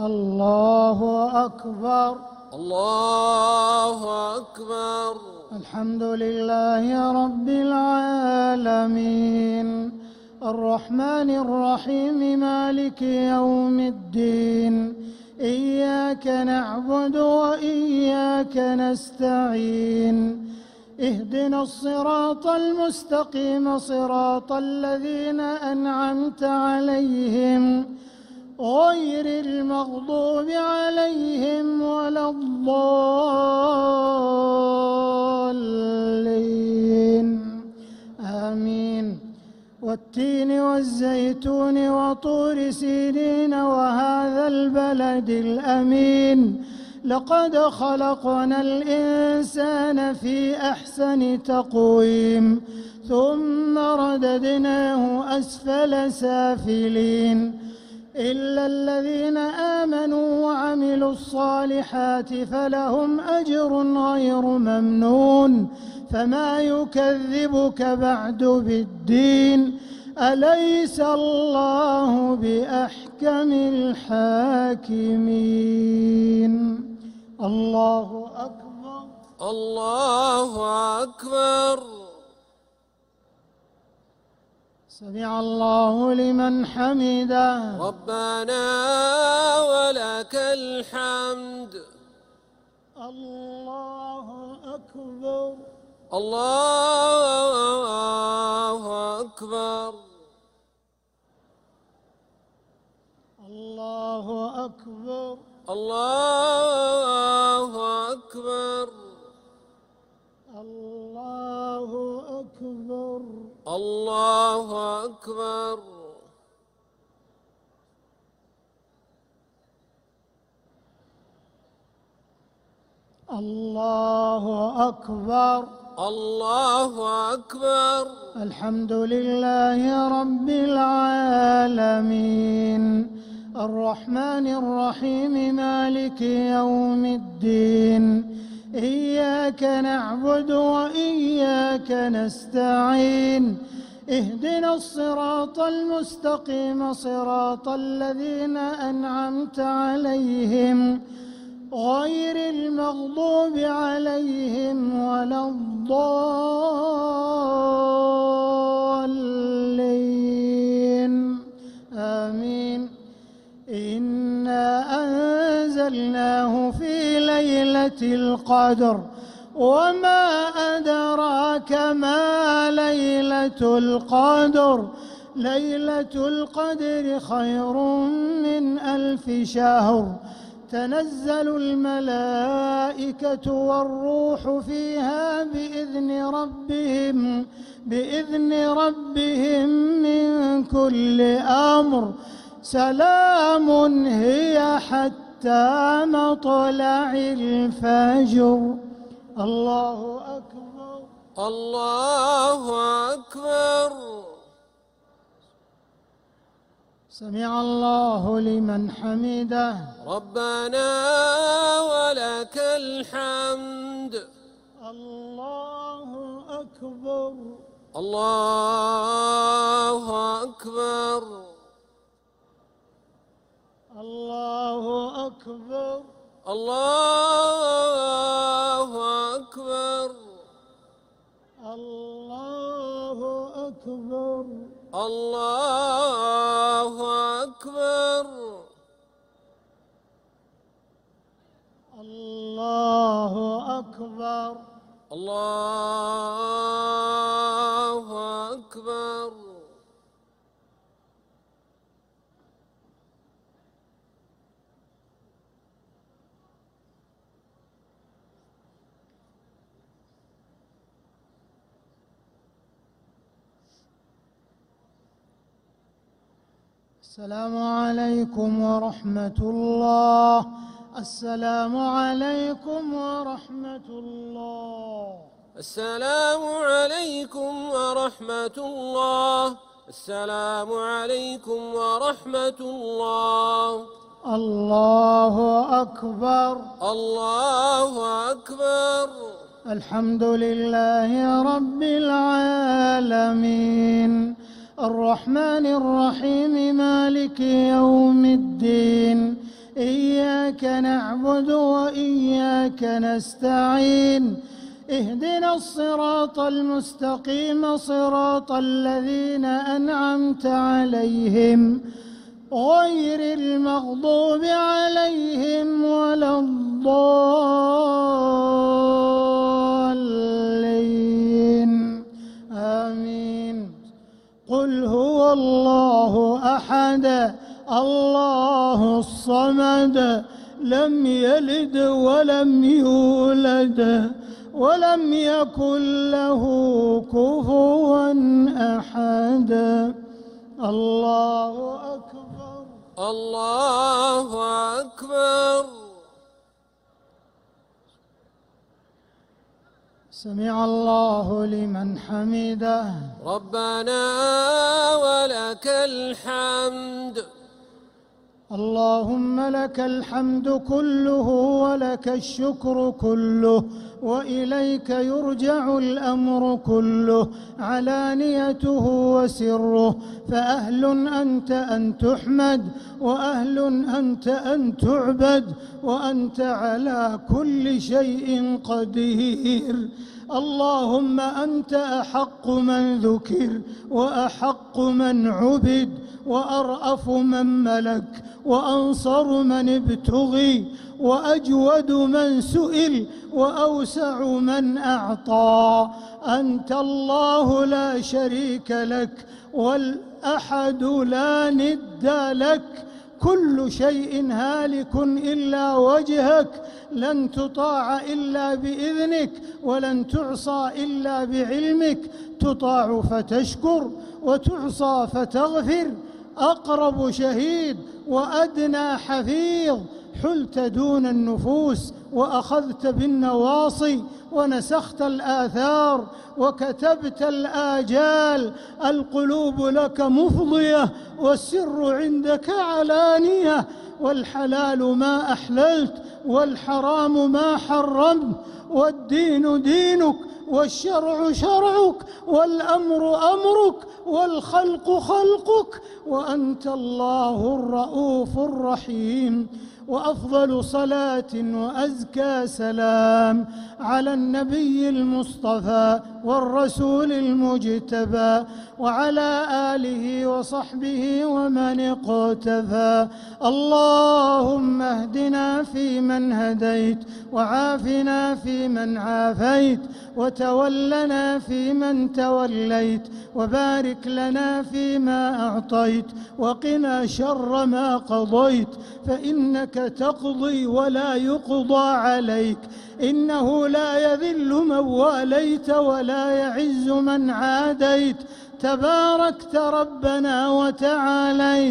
الله أكبر. الله أكبر. الحمد لله رب العالمين الرحمن الرحيم مالك يوم الدين إياك نعبد وإياك نستعين اهدنا الصراط المستقيم صراط الذين أنعمت عليهم غير المغضوب عليهم ولا الضالين آمين. والتين والزيتون وطور سينين وهذا البلد الأمين لقد خلقنا الإنسان في أحسن تقويم ثم رددناه أسفل سافلين إلا الذين آمنوا وعملوا الصالحات فلهم أجر غير ممنون فما يكذبك بعد بالدين أليس الله بأحكم الحاكمين. الله أكبر. الله أكبر. سمع الله لمن حمده. ربنا ولك الحمد. الله أكبر. الله أكبر. الله أكبر. الله أكبر. الله أكبر. الله أكبر. الله أكبر. الله أكبر. الحمد لله رب العالمين الرحمن الرحيم مالك يوم الدين إياك نعبد وإياك نستعين اهدنا الصراط المستقيم صراط الذين أنعمت عليهم غير المغضوب عليهم ولا الضالين آمين. إنا أنزلناه في ليلة القدر وما أدراك ما ليلة القدر ليلة القدر خير من 1000 شهر تنزل الملائكة والروح فيها بإذن ربهم من كل أمر سلام هي حتى مطلع الفجر. الله أكبر. الله أكبر. سمع الله لمن حمده. ربنا ولك الحمد. الله أكبر. الله أكبر. الله أكبر. الله أكبر. الله أكبر. الله أكبر. الله أكبر. الله أكبر. السلام عليكم ورحمة الله. السلام عليكم ورحمة الله. السلام عليكم ورحمة الله. السلام عليكم ورحمة الله. الله أكبر. الله أكبر. الحمد لله رب العالمين الرحمن الرحيم مالك يوم الدين إياك نعبد وإياك نستعين اهدنا الصراط المستقيم صراط الذين أنعمت عليهم غير المغضوب عليهم ولا الضالين آمين. قل هو الله أحد الله الصمد لم يلد ولم يولد ولم يكن له كفوا أحد. الله أكبر. الله أكبر. سمع الله لمن حمده. ربنا ولك الحمد. اللهم لك الحمد كله ولك الشكر كله وإليك يرجع الأمر كله علانيته وسره، فأهل أنت أن تحمد وأهل أنت أن تعبد وأنت على كل شيء قدير. اللهم أنت أحق من ذكر وأحق من عبد وأرأف من ملك وأنصر من ابتغي وأجود من سئل وأوسع من أعطى. أنت الله لا شريك لك والأحد لا ند لك. كل شيء هالك إلا وجهك، لن تطاع إلا بإذنك ولن تعصى إلا بعلمك. تطاع فتشكر وتعصى فتغفر. أقرب شهيد وأدنى حفيظ. حلت دون النفوس وأخذت بالنواصي ونسخت الآثار وكتبت الآجال. القلوب لك مفضية والسر عندك علانية، والحلال ما أحللت والحرام ما حرمت، والدين دينك والشرع شرعك والأمر أمرك والخلق خلقك، وأنت الله الرؤوف الرحيم. وأفضل صلاة وأزكى سلام على النبي المصطفى والرسول المجتبى وعلى آله وصحبه ومن اقتفى. اللهم اهدنا فيمن هديت وعافنا فيمن عافيت وتولنا فيمن توليت وبارك لنا فيما أعطيت وقنا شر ما قضيت، فإنك تقضي ولا يقضى عليك، إنه لا يذل من واليت ولا يعز من عاديت. تباركت ربنا وتعاليت،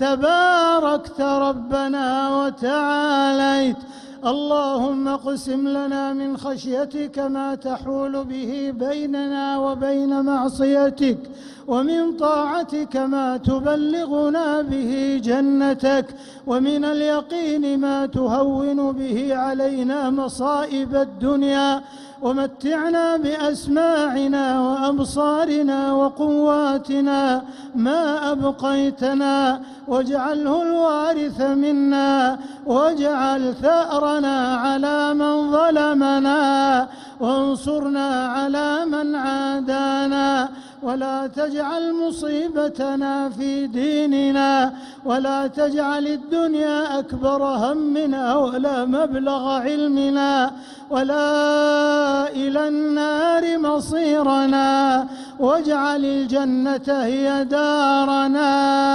تباركت ربنا وتعاليت. اللهم اقسم لنا من خشيتك ما تحول به بيننا وبين معصيتك، ومن طاعتك ما تبلغنا به جنتك، ومن اليقين ما تهون به علينا مصائب الدنيا، ومتعنا بأسماعنا وأبصارنا وقواتنا ما أبقيتنا، واجعله الوارث منا، واجعل ثأرنا على من ظلمنا، وانصرنا على من عادانا، ولا تجعل مصيبتنا في ديننا، ولا تجعل الدنيا أكبر همنا ولا مبلغ علمنا ولا إلى النار مصيرنا، واجعل الجنة هي دارنا،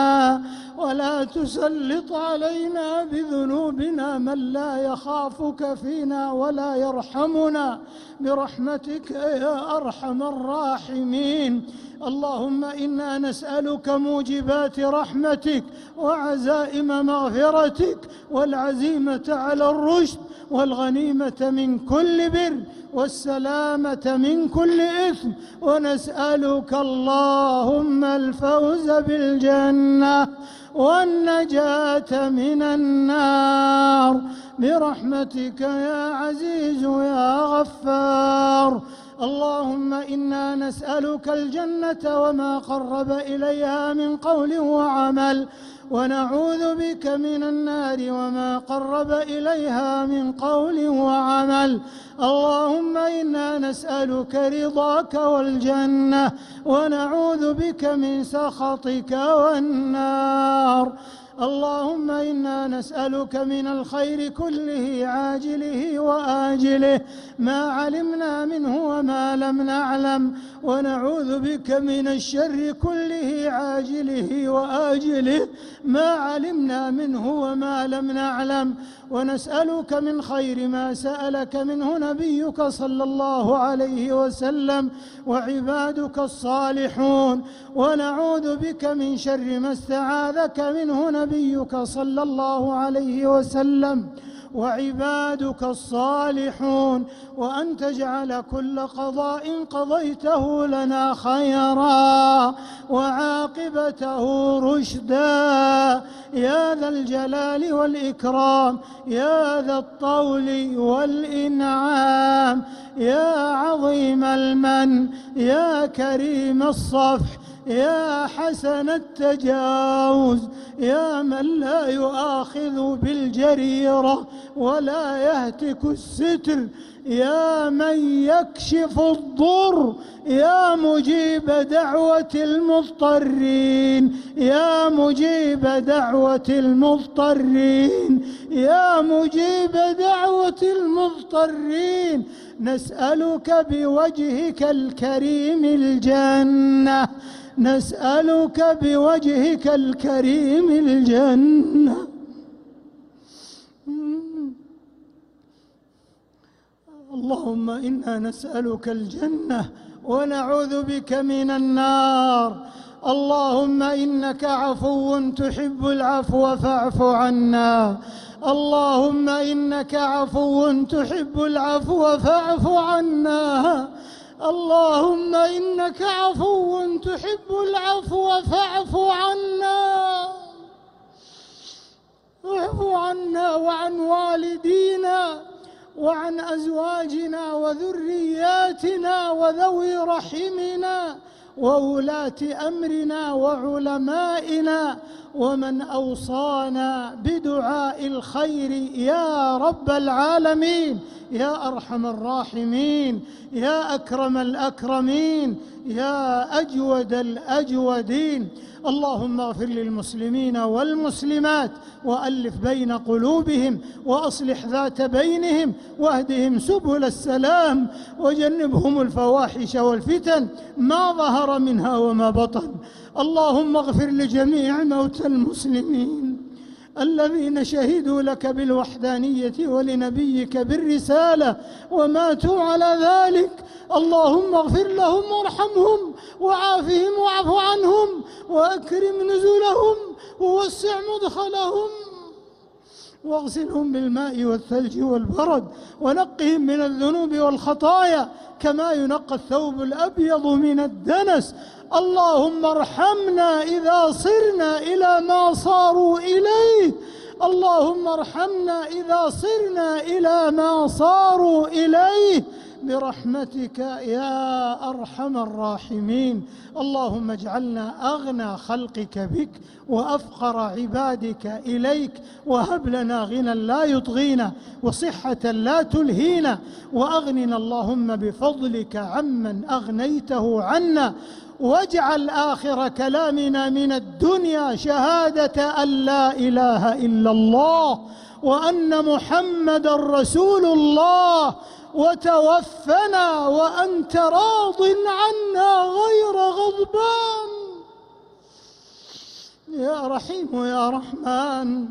ولا تسلط علينا بذنوبنا من لا يخافك فينا ولا يرحمنا برحمتك يا أرحم الراحمين. اللهم إنا نسألك موجبات رحمتك وعزائم مغفرتك والعزيمة على الرشد والغنيمة من كل بر والسلامة من كل إثم، ونسألك اللهم الفوز بالجنة والنجاة من النار برحمتك يا عزيز يا غفار. اللهم إنا نسألك الجنة وما قرب إليها من قول وعمل، ونعوذ بك من النار وما قرب إليها من قول وعمل. اللهم إنا نسألك رضاك والجنة ونعوذ بك من سخطك والنار. اللهم إنا نسألك من الخير كله عاجله وآجله ما علمنا منه وما لم نعلم، ونعوذ بك من الشر كله عاجله وآجله ما علمنا منه وما لم نعلم، ونسألك من خير ما سألك منه نبيك صلى الله عليه وسلم وعبادك الصالحون، ونعوذ بك من شر ما استعاذك منه نبيك صلى الله عليه وسلم وعبادك الصالحون، وأن تجعل كل قضاء قضيته لنا خيرا وعاقبته رشدا يا ذا الجلال والإكرام، يا ذا الطول والإنعام، يا عظيم المن، يا كريم الصفح، يا حسن التجاوز، يا من لا يؤاخذ بالجريرة ولا يهتك الستر، يا من يكشف الضر، يا مجيب دعوة المضطرين، يا مجيب دعوة المضطرين، يا مجيب دعوة المضطرين، نسألك بوجهك الكريم الجنة، نسألك بوجهك الكريم الجنة. اللهم إنا نسألك الجنة ونعوذ بك من النار. اللهم إنك عفو تحب العفو فاعف عنا. اللهم إنك عفو تحب العفو فاعف عنا. اللهم إنك عفو تحب العفو فاعف عنا. اعف عنا وعن والدينا وعن أزواجنا وذرياتنا وذوي رحمنا وولاة أمرنا وعلمائنا ومن أوصانا بدعاء الخير يا رب العالمين، يا أرحم الراحمين، يا أكرم الأكرمين، يا أجود الأجودين. اللهم اغفر للمسلمين والمسلمات وألف بين قلوبهم وأصلح ذات بينهم واهدهم سبل السلام وجنبهم الفواحش والفتن ما ظهر منها وما بطن. اللهم اغفر لجميع موتى المسلمين الذين شهدوا لك بالوحدانية ولنبيك بالرسالة وماتوا على ذلك. اللهم اغفر لهم وارحمهم وعافهم واعف عنهم وأكرم نزلهم ووسع مدخلهم واغسلهم بالماء والثلج والبرد ونقهم من الذنوب والخطايا كما ينقى الثوب الأبيض من الدنس. اللهم ارحمنا إذا صرنا إلى ما صاروا إليه. اللهم ارحمنا إذا صرنا إلى ما صاروا إليه برحمتك يا أرحم الراحمين. اللهم اجعلنا أغنى خلقك بك وأفقر عبادك إليك، وهب لنا غنى لا يطغينا وصحة لا تلهينا، وأغننا اللهم بفضلك عمن أغنيته عنا، واجعل آخر كلامنا من الدنيا شهادة أن لا إله إلا الله وأن محمد رسول الله، وتوفنا وأنت راض عنا غير غضبان يا رحيم يا رحمن.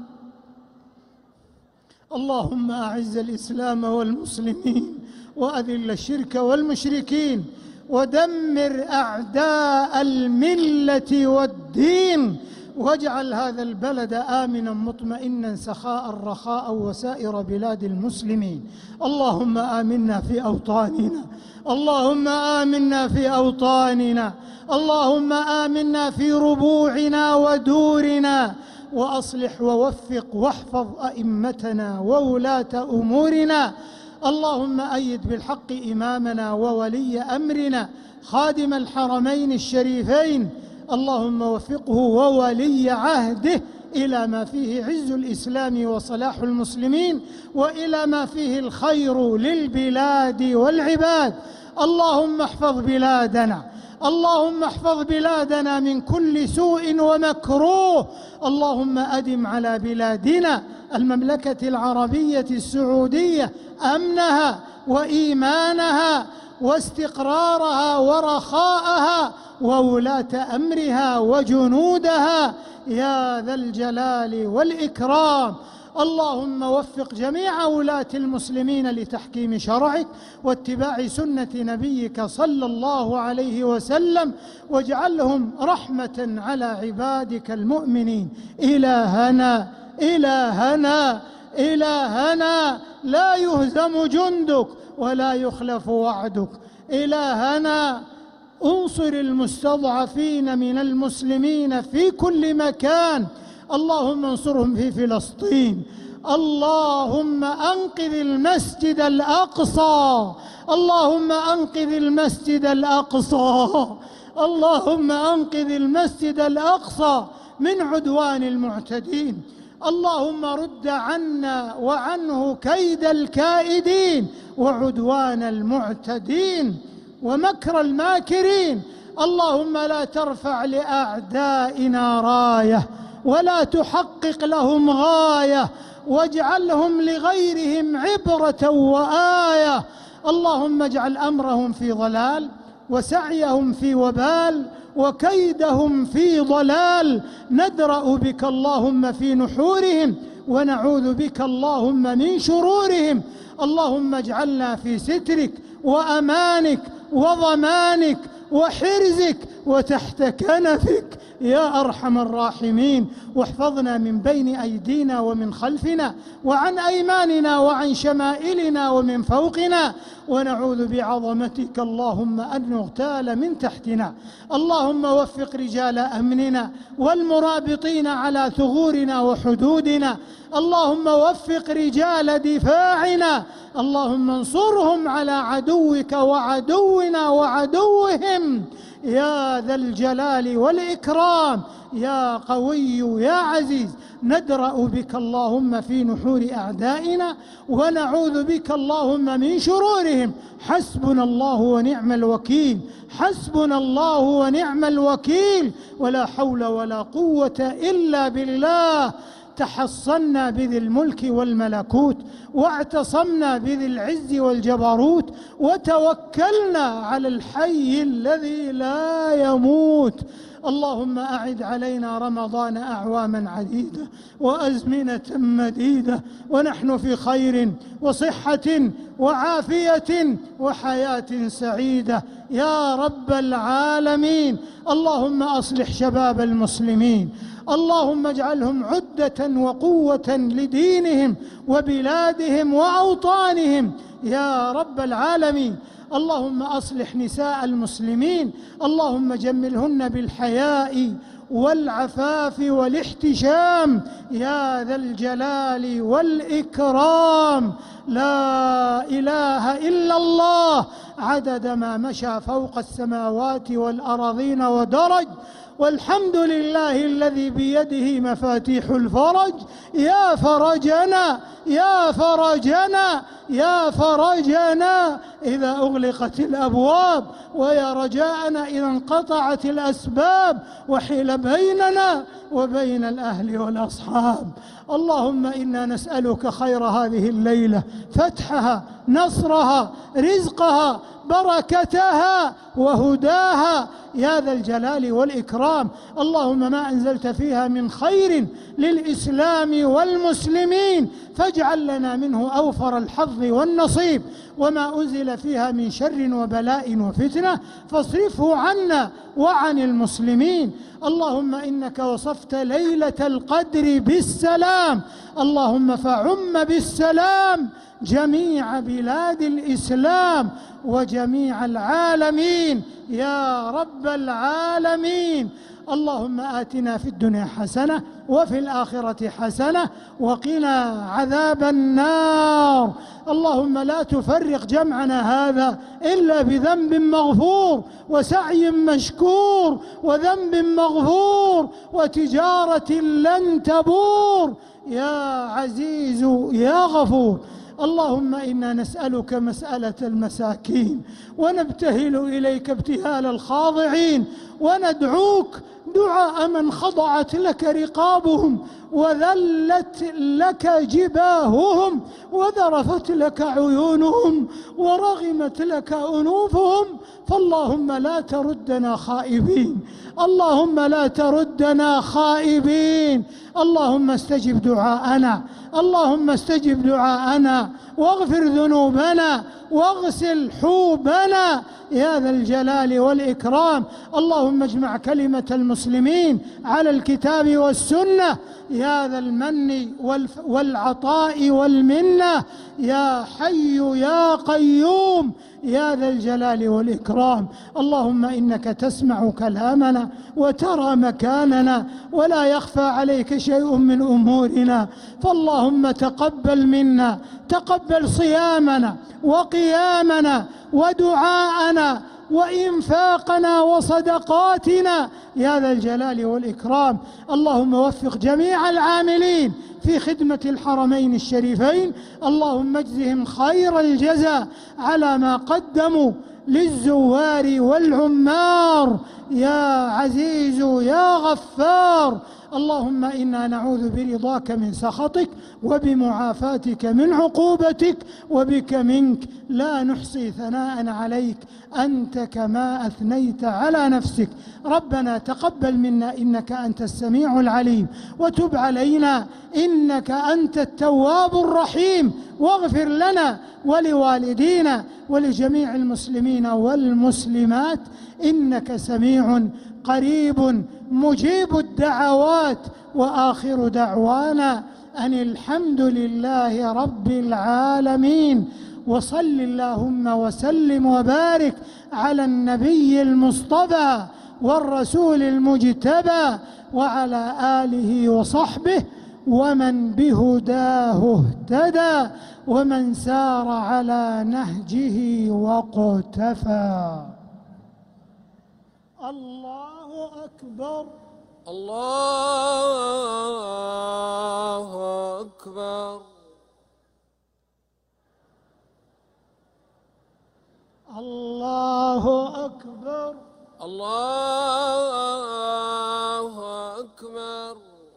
اللهم أعز الإسلام والمسلمين وأذل الشرك والمشركين ودمر أعداء الملة والدين، واجعل هذا البلد آمنا مطمئنا سخاء رخاء وسائر بلاد المسلمين. اللهم آمنا في أوطاننا، اللهم آمنا في أوطاننا، اللهم آمنا في ربوعنا ودورنا، وأصلح ووفق واحفظ أئمتنا وولاة أمورنا. اللهم أيد بالحق إمامنا وولي أمرنا خادم الحرمين الشريفين، اللهم وفقه وولي عهده إلى ما فيه عز الإسلام وصلاح المسلمين، وإلى ما فيه الخير للبلاد والعباد. اللهم احفظ بلادنا، اللهم احفظ بلادنا من كل سوء ومكروه. اللهم أدم على بلادنا المملكة العربية السعودية أمنها وإيمانها واستقرارها ورخاءها وولاة أمرها وجنودها يا ذا الجلال والإكرام. اللهم وفق جميع ولاة المسلمين لتحكيم شرعك واتباع سنة نبيك صلى الله عليه وسلم، واجعلهم رحمة على عبادك المؤمنين. إلهنا إلهنا إلهنا، لا يهزم جندك ولا يخلف وعدك. إلهنا انصر المستضعفين من المسلمين في كل مكان، اللهم انصرهم في فلسطين. اللهم أنقذ المسجد الأقصى، اللهم أنقذ المسجد الأقصى، اللهم أنقذ المسجد الأقصى من عدوان المعتدين. اللهم رد عنا وعنه كيد الكائدين وعدوان المعتدين ومكر الماكرين. اللهم لا ترفع لأعدائنا راية ولا تحقق لهم غاية، واجعلهم لغيرهم عبرة وآية. اللهم اجعل أمرهم في ضلال وسعيهم في وبال وكيدهم في ضلال. ندرأ بك اللهم في نحورهم ونعوذ بك اللهم من شرورهم. اللهم اجعلنا في سترك وأمانك وضمانك وحرزك وتحت كنفك يا أرحم الراحمين. واحفظنا من بين أيدينا ومن خلفنا وعن أيماننا وعن شمائلنا ومن فوقنا، ونعوذ بعظمتك اللهم أن نغتال من تحتنا. اللهم وفق رجال أمننا والمرابطين على ثغورنا وحدودنا. اللهم وفق رجال دفاعنا، اللهم انصرهم على عدوك وعدونا وعدوهم يا ذا الجلال والإكرام يا قوي يا عزيز. ندرأ بك اللهم في نحور أعدائنا ونعوذ بك اللهم من شرورهم. حسبنا الله ونعم الوكيل، حسبنا الله ونعم الوكيل، ولا حول ولا قوة إلا بالله. تحصنا بذي الملك والملكوت واعتصمنا بذي العز والجبروت وتوكلنا على الحي الذي لا يموت. اللهم أعد علينا رمضان أعواما عديدة وأزمنة مديدة ونحن في خير وصحة وعافية وحياة سعيدة يا رب العالمين. اللهم أصلح شباب المسلمين، اللهم اجعلهم عدة وقوة لدينهم وبلادهم وأوطانهم يا رب العالمين. اللهم أصلح نساء المسلمين، اللهم جملهن بالحياء والعفاف والاحتشام يا ذا الجلال والإكرام. لا إله إلا الله عدد ما مشى فوق السماوات والأراضين ودرج، والحمد لله الذي بيده مفاتيح الفرج. يا فرجنا يا فرجنا يا فرجنا إذا أغلقت الأبواب، ويا رجاءنا إذا انقطعت الأسباب وحيل بيننا وبين الأهل والأصحاب. اللهم إنا نسألك خير هذه الليلة، فتحها، نصرها، رزقها، بركتها وهداها يا ذا الجلال والإكرام. اللهم ما أنزلت فيها من خير للإسلام والمسلمين فاجعل لنا منه أوفر الحظ والنصيب، وما أنزل فيها من شر وبلاء وفتنة فاصرفه عنا وعن المسلمين. اللهم إنك وصفت ليلة القدر بالسلام، اللهم فعم بالسلام جميع بلاد الإسلام وجميع العالمين يا رب العالمين. اللهم آتنا في الدنيا حسنة وفي الآخرة حسنة وقنا عذاب النار. اللهم لا تفرق جمعنا هذا إلا بذنب مغفور وسعي مشكور وذنب مغفور وتجارة لن تبور يا عزيز يا غفور. اللهم إنا نسألك مسألة المساكين ونبتهل إليك ابتهال الخاضعين وندعوك دعاء من خضعت لك رقابهم وذلت لك جباههم وذرفت لك عيونهم ورغمت لك أنوفهم. فاللهم لا تردنا خائبين، اللهم لا تردنا خائبين. اللهم استجب دعاءنا، اللهم استجب دعاءنا واغفر ذنوبنا واغسل حوبنا يا ذا الجلال والإكرام. اللهم اجمع كلمة المسلمين على الكتاب والسنة يا ذا المن والعطاء والمنة يا حي يا قيوم يا ذا الجلال والإكرام. اللهم إنك تسمع كلامنا وترى مكاننا ولا يخفى عليك شيء من أمورنا، فاللهم تقبل منا، تقبل صيامنا وقيامنا ودعاءنا وإنفاقنا وصدقاتنا يا ذا الجلال والإكرام. اللهم وفق جميع العاملين في خدمة الحرمين الشريفين، اللهم اجزهم خير الجزاء على ما قدموا للزوار والعمار يا عزيز يا غفار. اللهم إنا نعوذ برضاك من سخطك وبمعافاتك من عقوبتك وبك منك لا نحصي ثناء عليك أنت كما أثنيت على نفسك. ربنا تقبل منا إنك أنت السميع العليم وتب علينا إنك أنت التواب الرحيم، واغفر لنا ولوالدينا ولجميع المسلمين والمسلمات إنك سميع قريب مجيب الدعوات. وآخر دعوانا أن الحمد لله رب العالمين، وصل اللهم وسلم وبارك على النبي المصطفى والرسول المجتبى وعلى آله وصحبه ومن بهداه اهتدى ومن سار على نهجه واقتفى. الله أكبر، الله أكبر، الله أكبر، الله أكبر،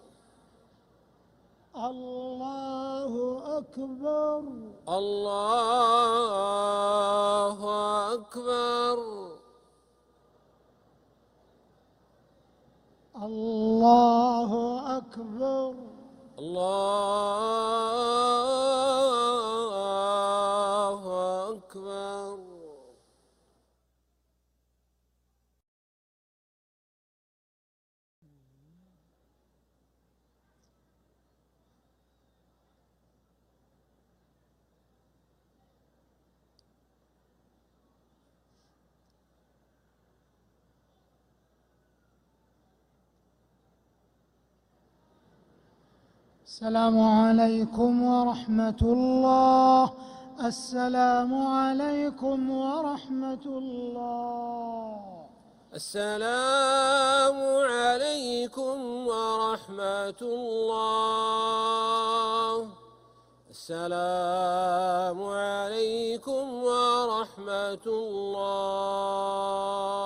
الله أكبر، الله أكبر، الله أكبر، الله أكبر. السلام عليكم ورحمة الله، السلام عليكم ورحمة الله، السلام عليكم ورحمة الله، السلام عليكم ورحمة الله.